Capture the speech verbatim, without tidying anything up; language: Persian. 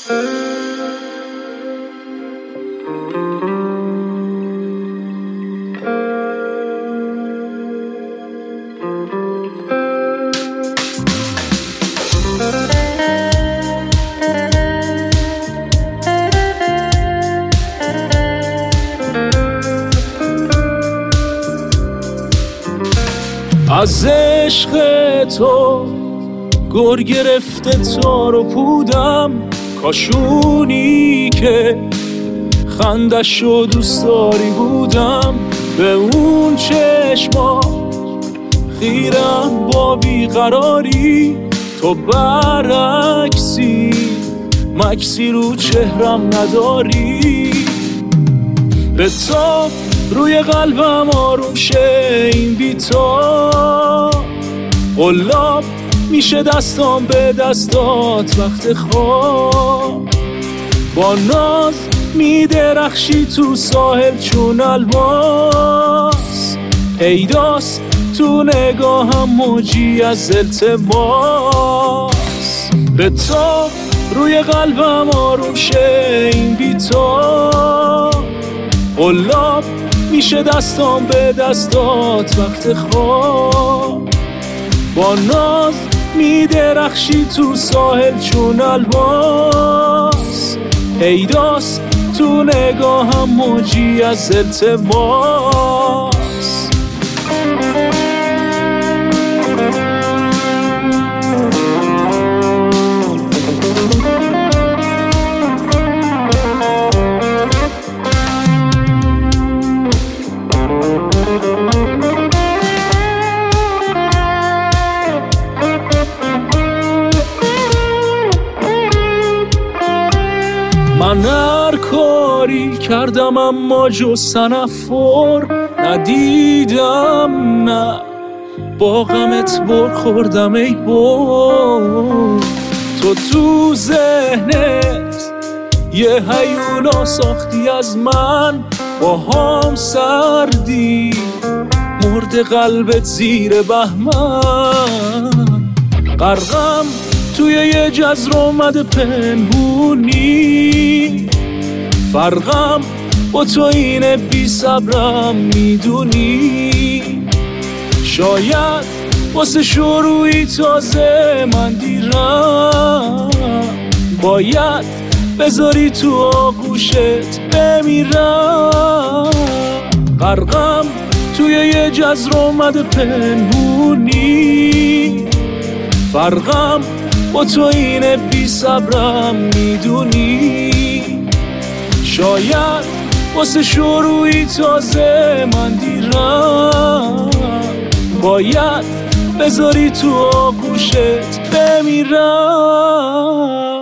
از عشق تو گر گرفته تار و پودم، کاشونی که خندش دوست داری بودم. به اون چشما خیرم با بیقراری، تو برعکسی مکسی رو چهرم نداری. به تو روی قلبم آروم شه این بیتا، قلاب میشه دستام به دستات وقت خواب. با ناز میدرخشی تو ساحل چون الماس، پیداست تو نگاهم موجی از التماس. به تو روی قلبم آروم شه این بیتا، قلاب میشه دستام به دستات وقت خواب. با ناز میدرخشی تو ساحل چون الماس، پیداست تو نگاهم موجی از التماس. من هر کاری کردم اما جز سنفر ندیدم، نه با غمت بر خوردم ای بر. تو تو ذهنت یه هیولا ساختی از من، با هم سردی مرد قلبت زیر بهمن. غرقم توی یه جزر اومده پنهونی، فرقم با تو اینه بی صبرم میدونی. شاید واسه شروعی تازه من دیرم، باید بذاری تو آغوشت بمیرم. غرقم توی یه جزر اومده پنهونی، فرقم با تو اینه بی صبرم میدونی. شاید واسه شروعی تازه من دیرم، باید بذاری تو آغوشت بمیرم.